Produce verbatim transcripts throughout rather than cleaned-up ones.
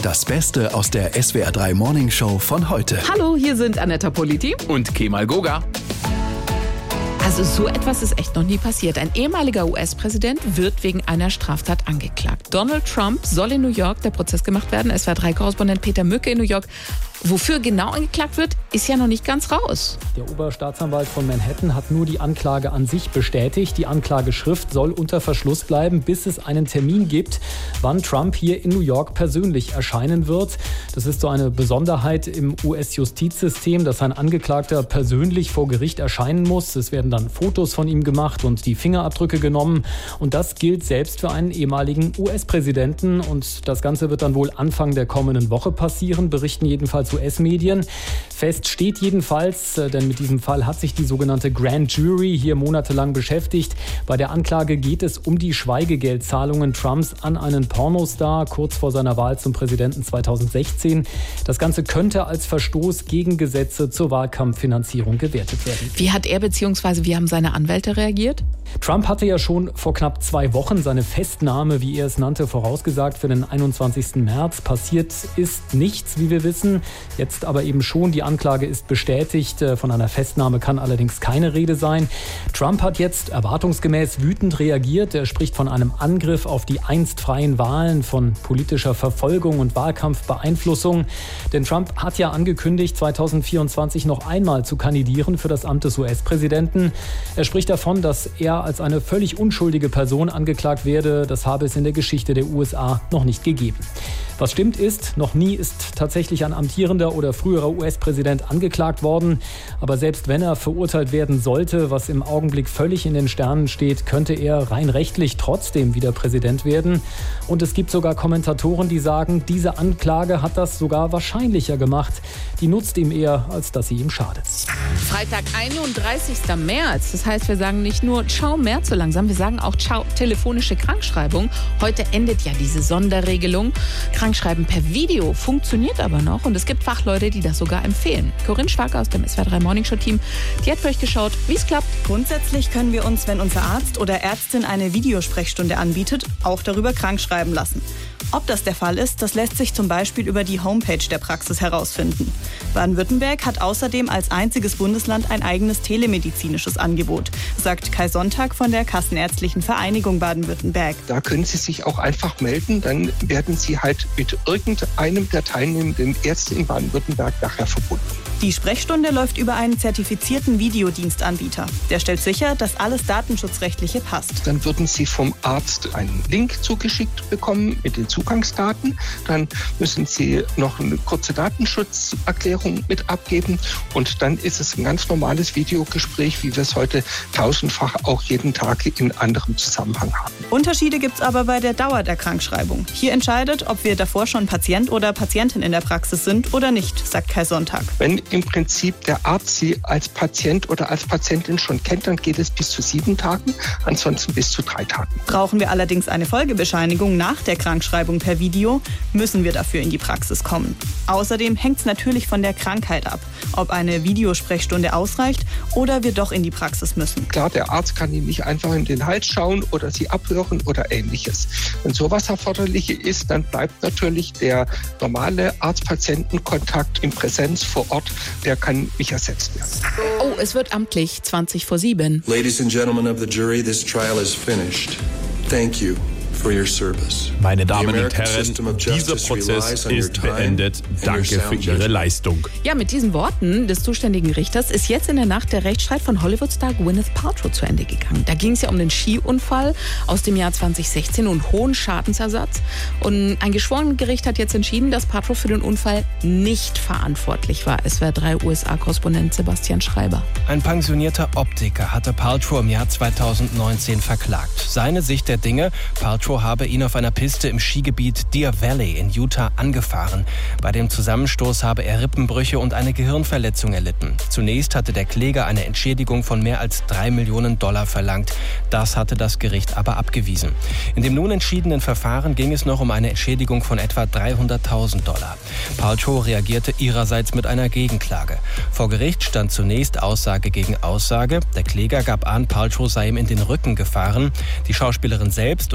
Das Beste aus der S W R drei Morning Show von heute. Hallo, hier sind Anetta Politi und Kemal Goga. Also so etwas ist echt noch nie passiert. Ein ehemaliger U S-Präsident wird wegen einer Straftat angeklagt. Donald Trump soll in New York der Prozess gemacht werden. S W R drei Korrespondent Peter Mücke in New York. Wofür genau angeklagt wird, ist ja noch nicht ganz raus. Der Oberstaatsanwalt von Manhattan hat nur die Anklage an sich bestätigt. Die Anklageschrift soll unter Verschluss bleiben, bis es einen Termin gibt, wann Trump hier in New York persönlich erscheinen wird. Das ist so eine Besonderheit im U S-Justizsystem, dass ein Angeklagter persönlich vor Gericht erscheinen muss. Es werden dann Fotos von ihm gemacht und die Fingerabdrücke genommen. Und das gilt selbst für einen ehemaligen U S-Präsidenten. Und das Ganze wird dann wohl Anfang der kommenden Woche passieren, berichten jedenfalls U S-Medien. Fest steht jedenfalls, denn mit diesem Fall hat sich die sogenannte Grand Jury hier monatelang beschäftigt. Bei der Anklage geht es um die Schweigegeldzahlungen Trumps an einen Pornostar kurz vor seiner Wahl zum Präsidenten zweitausendsechzehn. Das Ganze könnte als Verstoß gegen Gesetze zur Wahlkampffinanzierung gewertet werden. Wie hat er bzw. wie haben seine Anwälte reagiert? Trump hatte ja schon vor knapp zwei Wochen seine Festnahme, wie er es nannte, vorausgesagt für den einundzwanzigsten März. Passiert ist nichts, wie wir wissen. Jetzt aber eben schon. Die Anklage ist bestätigt. Von einer Festnahme kann allerdings keine Rede sein. Trump hat jetzt erwartungsgemäß wütend reagiert. Er spricht von einem Angriff auf die einst freien Wahlen, von politischer Verfolgung und Wahlkampfbeeinflussung. Denn Trump hat ja angekündigt, zweitausendvierundzwanzig noch einmal zu kandidieren für das Amt des U S-Präsidenten. Er spricht davon, dass er als eine völlig unschuldige Person angeklagt werde. Das habe es in der Geschichte der U S A noch nicht gegeben. Was stimmt ist, noch nie ist tatsächlich ein amtierender oder früherer U S-Präsident angeklagt worden. Aber selbst wenn er verurteilt werden sollte, was im Augenblick völlig in den Sternen steht, könnte er rein rechtlich trotzdem wieder Präsident werden. Und es gibt sogar Kommentatoren, die sagen, diese Anklage hat das sogar wahrscheinlicher gemacht. Die nutzt ihm eher, als dass sie ihm schadet. Freitag, einunddreißigster März. Das heißt, wir sagen nicht nur Ciao März so langsam, wir sagen auch Ciao telefonische Krankschreibung. Heute endet ja diese Sonderregelung. Krankschreiben per Video funktioniert aber noch und es gibt Fachleute, die das sogar empfehlen. Corinne Schwager aus dem S W R drei Morning Show Team, die hat für euch geschaut, wie es klappt. Grundsätzlich können wir uns, wenn unser Arzt oder Ärztin eine Videosprechstunde anbietet, auch darüber krankschreiben lassen. Ob das der Fall ist, das lässt sich zum Beispiel über die Homepage der Praxis herausfinden. Baden-Württemberg hat außerdem als einziges Bundesland ein eigenes telemedizinisches Angebot, sagt Kai Sonntag von der Kassenärztlichen Vereinigung Baden-Württemberg. Da können Sie sich auch einfach melden, dann werden Sie halt mit irgendeinem der teilnehmenden Ärzte in Baden-Württemberg nachher verbunden. Die Sprechstunde läuft über einen zertifizierten Videodienstanbieter. Der stellt sicher, dass alles Datenschutzrechtliche passt. Dann würden Sie vom Arzt einen Link zugeschickt bekommen mit den Zugangsdaten. Dann müssen Sie noch eine kurze Datenschutzerklärung mit abgeben. Und dann ist es ein ganz normales Videogespräch, wie wir es heute tausendfach auch jeden Tag in anderem Zusammenhang haben. Unterschiede gibt es aber bei der Dauer der Krankschreibung. Hier entscheidet, ob wir davor schon Patient oder Patientin in der Praxis sind oder nicht, sagt Kai Sonntag. Wenn im Prinzip der Arzt Sie als Patient oder als Patientin schon kennt, dann geht es bis zu sieben Tagen, ansonsten bis zu drei Tagen. Brauchen wir allerdings eine Folgebescheinigung nach der Krankschreibung per Video, müssen wir dafür in die Praxis kommen. Außerdem hängt es natürlich von der Krankheit ab, ob eine Videosprechstunde ausreicht oder wir doch in die Praxis müssen. Klar, der Arzt kann Ihnen nicht einfach in den Hals schauen oder Sie abhören oder Ähnliches. Wenn sowas erforderlich ist, dann bleibt natürlich der normale Arzt-Patienten-Kontakt in Präsenz vor Ort, der kann nicht ersetzt werden. Oh, es wird amtlich, zwanzig vor sieben. Ladies and gentlemen of the jury, this trial is finished. Thank you. Meine Damen und Herren, dieser Prozess ist beendet. Danke für Ihre Leistung. Ja, mit diesen Worten des zuständigen Richters ist jetzt in der Nacht der Rechtsstreit von Hollywood-Star Gwyneth Paltrow zu Ende gegangen. Da ging es ja um den Skiunfall aus dem Jahr zweitausendsechzehn und hohen Schadensersatz. Und ein Geschworenengericht hat jetzt entschieden, dass Paltrow für den Unfall nicht verantwortlich war. S W R drei U S A-Korrespondent Sebastian Schreiber. Ein pensionierter Optiker hatte Paltrow im Jahr zweitausendneunzehn verklagt. Seine Sicht der Dinge: Paltrow habe ihn auf einer Piste im Skigebiet Deer Valley in Utah angefahren. Bei dem Zusammenstoß habe er Rippenbrüche und eine Gehirnverletzung erlitten. Zunächst hatte der Kläger eine Entschädigung von mehr als drei Millionen Dollar verlangt. Das hatte das Gericht aber abgewiesen. In dem nun entschiedenen Verfahren ging es noch um eine Entschädigung von etwa dreihunderttausend Dollar. Paltrow reagierte ihrerseits mit einer Gegenklage. Vor Gericht stand zunächst Aussage gegen Aussage. Der Kläger gab an, Paltrow sei ihm in den Rücken gefahren. Die Schauspielerin selbst und ihr Anwalt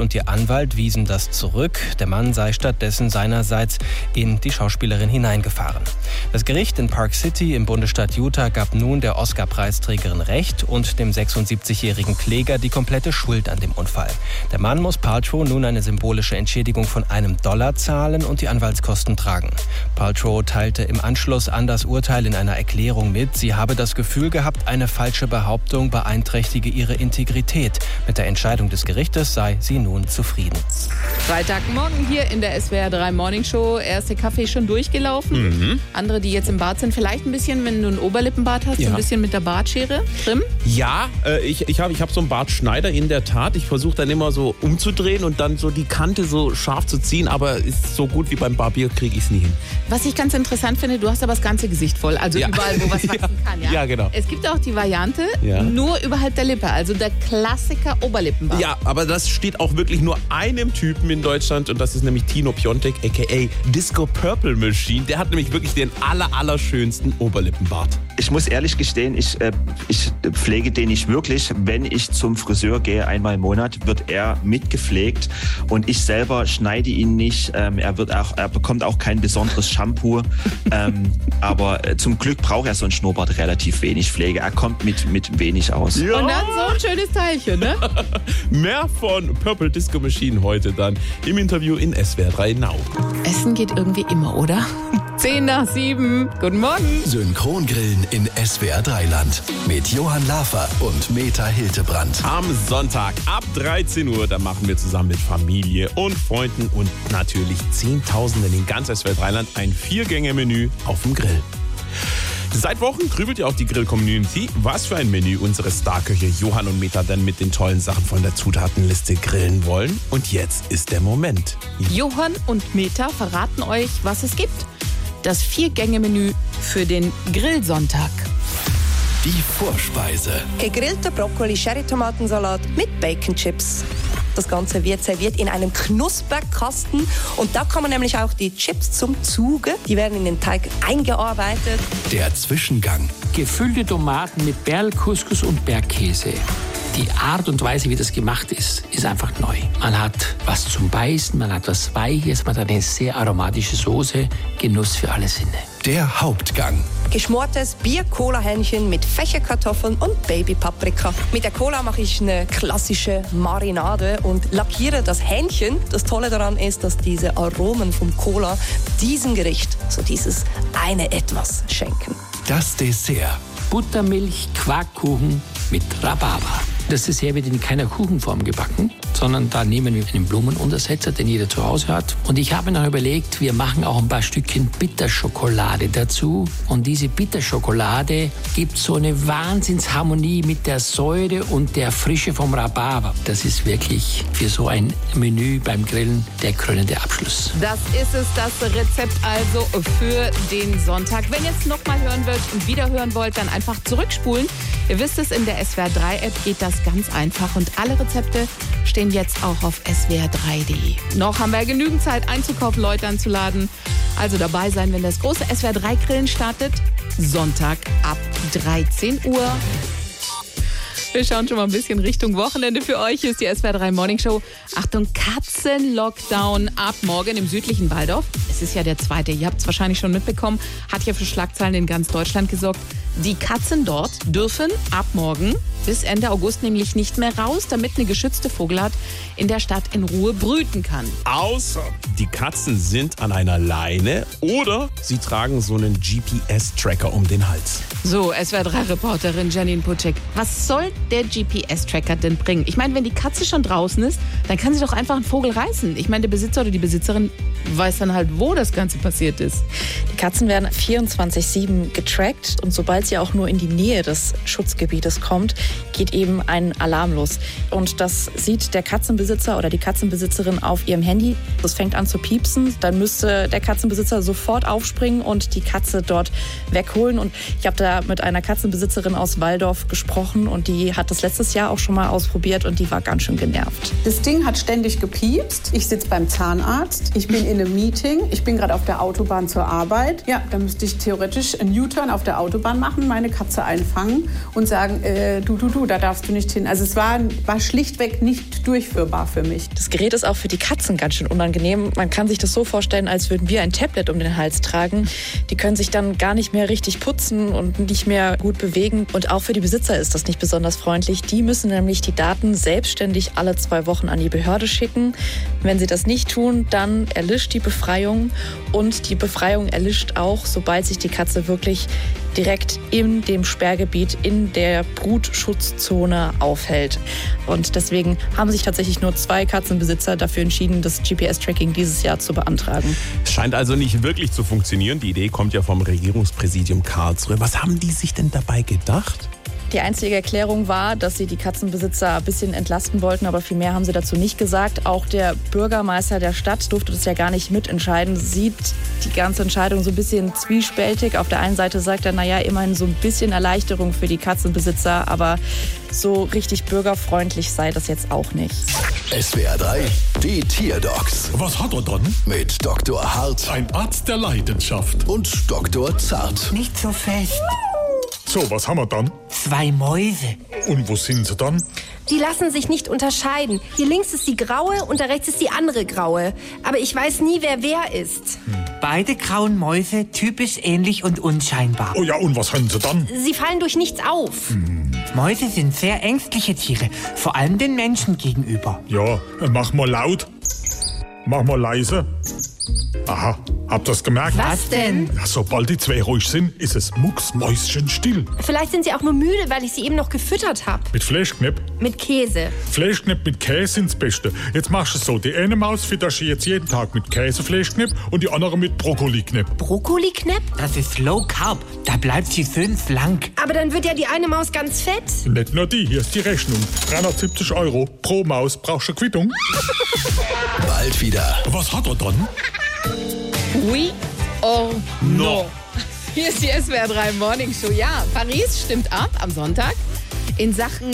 Anwalt wiesen das zurück. Der Mann sei stattdessen seinerseits in die Schauspielerin hineingefahren. Das Gericht in Park City im Bundesstaat Utah gab nun der Oscar-Preisträgerin Recht und dem sechsundsiebzigjährigen Kläger die komplette Schuld an dem Unfall. Der Mann muss Paltrow nun eine symbolische Entschädigung von einem Dollar zahlen und die Anwaltskosten tragen. Paltrow teilte im Anschluss an das Urteil in einer Erklärung mit, sie habe das Gefühl gehabt, eine falsche Behauptung beeinträchtige ihre Integrität. Mit der Entscheidung des Gerichtes sei sie nun zufrieden. Freitagmorgen hier in der S W R drei Morning Show. Erste Kaffee schon durchgelaufen. Mhm. Andere, die jetzt im Bad sind, vielleicht ein bisschen, wenn du ein Oberlippenbart hast, ja. ein bisschen mit der Bartschere trimmen? Ja, äh, ich, ich habe ich hab so einen Bartschneider in der Tat. Ich versuche dann immer so umzudrehen und dann so die Kante so scharf zu ziehen, aber ist so gut wie beim Barbier kriege ich es nie hin. Was ich ganz interessant finde, du hast aber das ganze Gesicht voll, also ja. überall, wo was wachsen ja. kann. Ja? ja, genau. Es gibt auch die Variante, ja. nur überhalb der Lippe, also der Klassiker Oberlippenbart. Ja, aber das steht auch wirklich nur einem Typen in Deutschland und das ist nämlich Tino Piontek, aka Disco Purple Machine. Der hat nämlich wirklich den aller, allerschönsten Oberlippenbart. Ich muss ehrlich gestehen, ich, äh, ich pflege den nicht wirklich. Wenn ich zum Friseur gehe, einmal im Monat, wird er mitgepflegt und ich selber schneide ihn nicht. Ähm, er, wird auch, er bekommt auch kein besonderes Shampoo. ähm, aber äh, zum Glück braucht er so einen Schnurrbart relativ wenig Pflege. Er kommt mit, mit wenig aus. Ja. Und dann so ein schönes Teilchen, ne? Mehr von Purple Disco Machine heute dann im Interview in S W R drei Now. Essen geht irgendwie immer, oder? Zehn nach sieben. Guten Morgen. Synchrongrillen in S W R drei Land mit Johann Lafer und Meta Hildebrand. Am Sonntag ab dreizehn Uhr, da machen wir zusammen mit Familie und Freunden und natürlich Zehntausenden in ganz S W R drei Land ein Vier-Gänge-Menü auf dem Grill. Seit Wochen grübelt ja auch die Grill-Community, was für ein Menü unsere Starköche Johann und Meta denn mit den tollen Sachen von der Zutatenliste grillen wollen. Und jetzt ist der Moment. Johann und Meta verraten euch, was es gibt. Das Vier-Gänge-Menü für den Grillsonntag. Die Vorspeise. Gegrillter Brokkoli-Sherry-Tomatensalat mit Bacon-Chips. Das Ganze wird serviert in einem Knusperkasten und da kommen nämlich auch die Chips zum Zuge. Die werden in den Teig eingearbeitet. Der Zwischengang. Gefüllte Tomaten mit Berl-Couscous und Bergkäse. Die Art und Weise, wie das gemacht ist, ist einfach neu. Man hat was zum Beißen, man hat was Weiches, man hat eine sehr aromatische Soße. Genuss für alle Sinne. Der Hauptgang. Geschmortes Bier-Cola-Hähnchen mit Fächerkartoffeln und Baby-Paprika. Mit der Cola mache ich eine klassische Marinade und lackiere das Hähnchen. Das Tolle daran ist, dass diese Aromen vom Cola diesem Gericht so dieses eine Etwas schenken. Das Dessert. Buttermilch, Quarkkuchen mit Rhabarber. Das Dessert wird in keiner Kuchenform gebacken, sondern da nehmen wir einen Blumenuntersetzer, den jeder zu Hause hat. Und ich habe noch überlegt, wir machen auch ein paar Stückchen Bitterschokolade dazu. Und diese Bitterschokolade gibt so eine Wahnsinnsharmonie mit der Säure und der Frische vom Rhabarber. Das ist wirklich für so ein Menü beim Grillen der krönende Abschluss. Das ist es, das Rezept also für den Sonntag. Wenn ihr es nochmal hören wollt und wieder hören wollt, dann einfach zurückspulen. Ihr wisst es, in der S W R drei App geht das ganz einfach und alle Rezepte stehen jetzt auch auf S W R drei punkt de. Noch haben wir genügend Zeit einzukaufen, Leute anzuladen. Also dabei sein, wenn das große S W R drei Grillen startet. Sonntag ab dreizehn Uhr. Wir schauen schon mal ein bisschen Richtung Wochenende für euch. Hier ist die S W R drei Morning Show. Achtung, Katzenlockdown ab morgen im südlichen Waldorf. Es ist ja der zweite, ihr habt es wahrscheinlich schon mitbekommen, hat ja für Schlagzeilen in ganz Deutschland gesorgt. Die Katzen dort dürfen ab morgen bis Ende August nämlich nicht mehr raus, damit eine geschützte Vogelart in der Stadt in Ruhe brüten kann. Außer die Katzen sind an einer Leine oder sie tragen so einen G P S-Tracker um den Hals. So, S W R drei Reporterin Janine Pucek. Was soll der G P S-Tracker denn bringen? Ich meine, wenn die Katze schon draußen ist, dann kann sie doch einfach einen Vogel reißen. Ich meine, der Besitzer oder die Besitzerin weiß dann halt, wo das Ganze passiert ist. Die Katzen werden vierundzwanzig sieben getrackt und sobald sie auch nur in die Nähe des Schutzgebietes kommt, geht eben ein Alarm los. Und das sieht der Katzenbesitzer oder die Katzenbesitzerin auf ihrem Handy. Das fängt an zu piepsen. Dann müsste der Katzenbesitzer sofort aufspringen und die Katze dort wegholen. Und ich habe da mit einer Katzenbesitzerin aus Walldorf gesprochen und die hat das letztes Jahr auch schon mal ausprobiert und die war ganz schön genervt. Das Ding hat ständig gepiepst. Ich sitze beim Zahnarzt. Ich bin in einem Meeting. Ich ich bin gerade auf der Autobahn zur Arbeit. Ja, dann müsste ich theoretisch einen U-Turn auf der Autobahn machen, meine Katze einfangen und sagen, äh, du, du, du, da darfst du nicht hin. Also es war, war schlichtweg nicht durchführbar für mich. Das Gerät ist auch für die Katzen ganz schön unangenehm. Man kann sich das so vorstellen, als würden wir ein Tablet um den Hals tragen. Die können sich dann gar nicht mehr richtig putzen und nicht mehr gut bewegen. Und auch für die Besitzer ist das nicht besonders freundlich. Die müssen nämlich die Daten selbstständig alle zwei Wochen an die Behörde schicken. Wenn sie das nicht tun, dann erlischt die Befreiung. Und die Befreiung erlischt auch, sobald sich die Katze wirklich direkt in dem Sperrgebiet, in der Brutschutzzone aufhält. Und deswegen haben sich tatsächlich nur zwei Katzenbesitzer dafür entschieden, das G P S-Tracking dieses Jahr zu beantragen. Es scheint also nicht wirklich zu funktionieren. Die Idee kommt ja vom Regierungspräsidium Karlsruhe. Was haben die sich denn dabei gedacht? Die einzige Erklärung war, dass sie die Katzenbesitzer ein bisschen entlasten wollten, aber viel mehr haben sie dazu nicht gesagt. Auch der Bürgermeister der Stadt durfte das ja gar nicht mitentscheiden, sieht die ganze Entscheidung so ein bisschen zwiespältig. Auf der einen Seite sagt er, naja, immerhin so ein bisschen Erleichterung für die Katzenbesitzer, aber so richtig bürgerfreundlich sei das jetzt auch nicht. S W R drei, die Tierdocs Was hat er dann? mit Doktor Hart Ein Arzt der Leidenschaft. und Doktor Zart. Nicht so fest. So, was haben wir dann? Zwei Mäuse. Und wo sind sie dann? Die lassen sich nicht unterscheiden. Hier links ist die graue und da rechts ist die andere graue. Aber ich weiß nie, wer wer ist. Hm. Beide grauen Mäuse, typisch ähnlich und unscheinbar. Oh ja, und was haben sie dann? Sie fallen durch nichts auf. Hm. Mäuse sind sehr ängstliche Tiere, vor allem den Menschen gegenüber. Ja, mach mal laut. Mach mal leise. Aha, habt ihr's gemerkt? Was denn? Ja, sobald die zwei ruhig sind, ist es mucksmäuschenstill. Vielleicht sind sie auch nur müde, weil ich sie eben noch gefüttert habe. Mit Fleischknepp? Mit Käse. Fleischknepp mit Käse sind's Beste. Jetzt machst du es so, die eine Maus fütterst du jetzt jeden Tag mit Käsefleischknepp und die andere mit Brokkoliknepp. Brokkoliknepp? Das ist Low Carb, da bleibt sie fünf lang. Aber dann wird ja die eine Maus ganz fett. Nicht nur die, hier ist die Rechnung. dreihundertsiebzig Euro pro Maus. Brauchst du eine Quittung? Bald wieder. Was hat er dann? Oui or no. No. Hier ist die S W R drei Morning Show. Ja, Paris stimmt ab am Sonntag in Sachen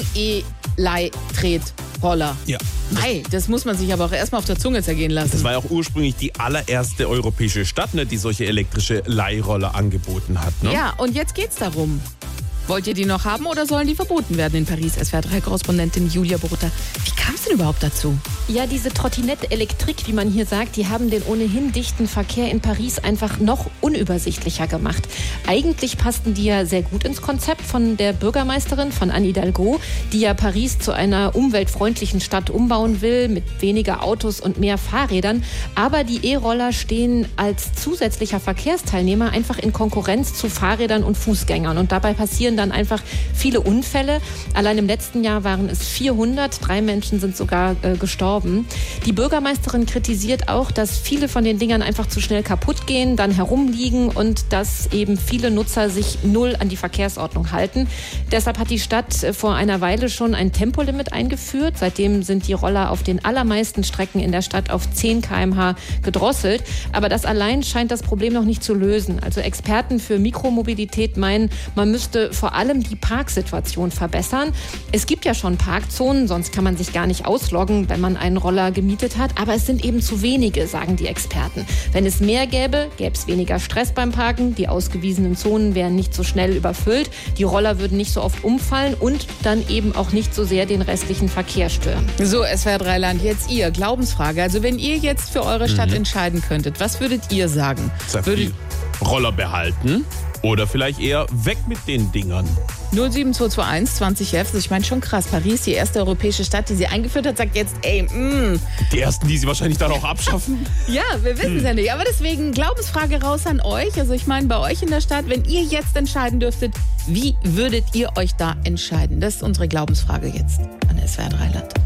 E-Leih-Tretroller. Ja. Hey, das muss man sich aber auch erstmal auf der Zunge zergehen lassen. Das war ja auch ursprünglich die allererste europäische Stadt, ne, die solche elektrische Leihroller angeboten hat. Ne? Ja, und jetzt geht's darum. Wollt ihr die noch haben oder sollen die verboten werden in Paris? S W R drei Korrespondentin Julia Borutta. Wie kam es denn überhaupt dazu? Ja, diese Trottinette Elektrik, wie man hier sagt, die haben den ohnehin dichten Verkehr in Paris einfach noch unübersichtlicher gemacht. Eigentlich passten die ja sehr gut ins Konzept von der Bürgermeisterin, von Anne Hidalgo, die ja Paris zu einer umweltfreundlichen Stadt umbauen will, mit weniger Autos und mehr Fahrrädern. Aber die E-Roller stehen als zusätzlicher Verkehrsteilnehmer einfach in Konkurrenz zu Fahrrädern und Fußgängern. Und dabei passieren dann einfach viele Unfälle. Allein im letzten Jahr waren es vierhundert. Drei Menschen sind sogar äh, gestorben. Die Bürgermeisterin kritisiert auch, dass viele von den Dingern einfach zu schnell kaputt gehen, dann herumliegen und dass eben viele Nutzer sich null an die Verkehrsordnung halten. Deshalb hat die Stadt vor einer Weile schon ein Tempolimit eingeführt. Seitdem sind die Roller auf den allermeisten Strecken in der Stadt auf zehn Kilometer pro Stunde gedrosselt. Aber das allein scheint das Problem noch nicht zu lösen. Also Experten für Mikromobilität meinen, man müsste vor allem die Parksituation verbessern. Es gibt ja schon Parkzonen, sonst kann man sich gar nicht ausloggen, wenn man einen Roller gemietet hat. Aber es sind eben zu wenige, sagen die Experten. Wenn es mehr gäbe, gäbe es weniger Stress beim Parken. Die ausgewiesenen Zonen wären nicht so schnell überfüllt. Die Roller würden nicht so oft umfallen und dann eben auch nicht so sehr den restlichen Verkehr stören. So, S W R drei Land, jetzt ihr. Glaubensfrage. Also wenn ihr jetzt für eure Stadt Mhm. entscheiden könntet, was würdet ihr sagen? Würdet Roller behalten oder vielleicht eher weg mit den Dingern? null sieben zwei zwei eins zwanzig elf. Ich meine schon krass. Paris, die erste europäische Stadt, die sie eingeführt hat, sagt jetzt, ey, mh. Die ersten, die sie wahrscheinlich dann auch abschaffen? Ja, wir wissen es Hm. ja nicht. Aber deswegen Glaubensfrage raus an euch. Also ich meine, bei euch in der Stadt, wenn ihr jetzt entscheiden dürftet, wie würdet ihr euch da entscheiden? Das ist unsere Glaubensfrage jetzt an S W R drei Land.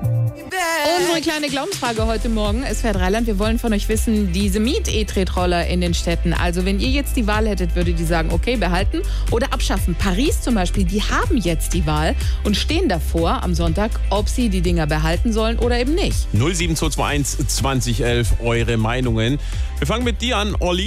Unsere kleine Glaubensfrage heute Morgen, S W R drei Land. Wir wollen von euch wissen, diese Miet-E-Tretroller in den Städten. Also wenn ihr jetzt die Wahl hättet, würdet ihr sagen, okay, behalten oder abschaffen. Paris zum Beispiel, die haben jetzt die Wahl und stehen davor am Sonntag, ob sie die Dinger behalten sollen oder eben nicht. null sieben zwei zwei eins zwanzig elf, eure Meinungen. Wir fangen mit dir an, Olli.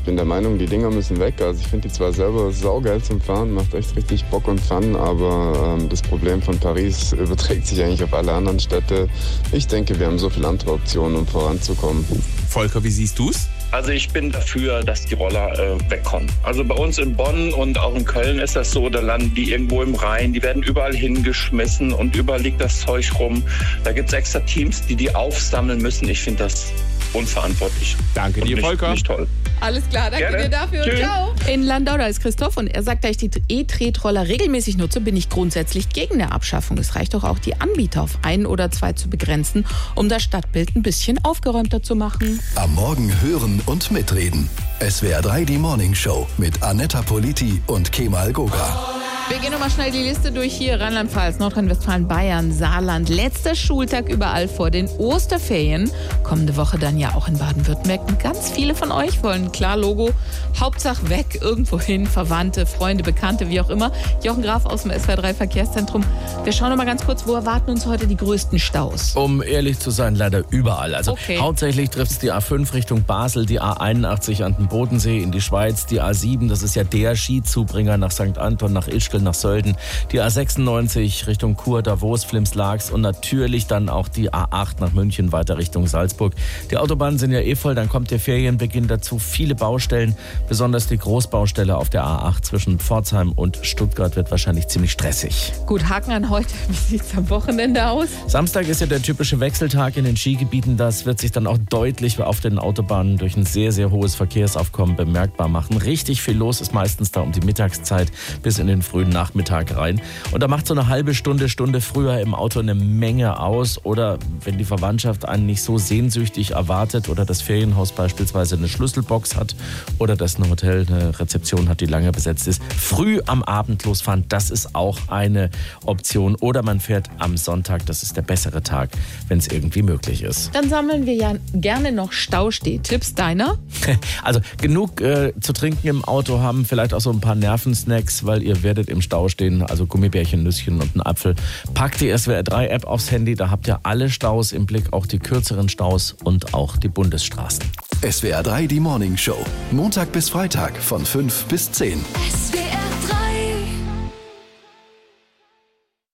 bin der Meinung, die Dinger müssen weg. Also ich finde die zwar selber saugeil zum Fahren, macht echt richtig Bock und Fun, aber ähm, das Problem von Paris überträgt sich eigentlich auf alle anderen Städte. Ich denke, wir haben so viele andere Optionen, um voranzukommen. Volker, wie siehst du's? Also ich bin dafür, dass die Roller äh, wegkommen. Also bei uns in Bonn und auch in Köln ist das so, da landen die irgendwo im Rhein, die werden überall hingeschmissen und überall liegt das Zeug rum. Da gibt es extra Teams, die die aufsammeln müssen. Ich finde das unverantwortlich. Danke dir, nicht, Volker. Nicht toll. Alles klar, danke Gerne. dir dafür. Tschüss. Ciao. In Landau, da ist Christoph und er sagt, da ich die E-Tretroller regelmäßig nutze, bin ich grundsätzlich gegen eine Abschaffung. Es reicht doch auch, die Anbieter auf ein oder zwei zu begrenzen, um das Stadtbild ein bisschen aufgeräumter zu machen. Am Morgen hören und mitreden. S W R drei, die Morning Show mit Anetta Politi und Kemal Goga. Wir gehen nochmal schnell die Liste durch hier. Rheinland-Pfalz, Nordrhein-Westfalen, Bayern, Saarland. Letzter Schultag überall vor den Osterferien. Kommende Woche dann ja auch in Baden-Württemberg. Und ganz viele von euch wollen, klar, Logo, Hauptsache weg, irgendwo hin, Verwandte, Freunde, Bekannte, wie auch immer. Jochen Graf aus dem S W R drei Verkehrszentrum. Wir schauen nochmal ganz kurz, wo erwarten uns heute die größten Staus? Um ehrlich zu sein, leider überall. Also Okay. hauptsächlich trifft es die A fünf Richtung Basel, die A einundachtzig an den Bodensee in die Schweiz, die A sieben, das ist ja der Skizubringer nach Sankt Anton, nach Ischgl, nach Sölden, die A sechsundneunzig Richtung Chur, Davos, Flims-Laax und natürlich dann auch die A acht nach München weiter Richtung Salzburg. Die Autobahnen sind ja eh voll, dann kommt der Ferienbeginn dazu. Viele Baustellen, besonders die Großbaustelle auf der A acht zwischen Pforzheim und Stuttgart wird wahrscheinlich ziemlich stressig. Gut, Haken an heute. Wie sieht's am Wochenende aus? Samstag ist ja der typische Wechseltag in den Skigebieten. Das wird sich dann auch deutlich auf den Autobahnen durch ein sehr, sehr hohes Verkehrsaufkommen bemerkbar machen. Richtig viel los ist meistens da um die Mittagszeit bis in den frühen Nachmittag rein. Und da macht so eine halbe Stunde, Stunde früher im Auto eine Menge aus. Oder wenn die Verwandtschaft einen nicht so sehnsüchtig erwartet oder das Ferienhaus beispielsweise eine Schlüsselbox hat oder das ein Hotel eine Rezeption hat, die lange besetzt ist. Früh am Abend losfahren, das ist auch eine Option. Oder man fährt am Sonntag, das ist der bessere Tag, wenn es irgendwie möglich ist. Dann sammeln wir ja gerne noch Stausteh-Tipps. Deiner? Also genug äh, zu trinken im Auto haben, vielleicht auch so ein paar Nervensnacks, weil ihr werdet im Stau stehen, also Gummibärchen, Nüsschen und einen Apfel. Packt die S W R drei App aufs Handy, da habt ihr alle Staus im Blick, auch die kürzeren Staus und auch die Bundesstraßen. S W R drei, die Morning Show. Montag bis Freitag von fünf bis zehn. S W R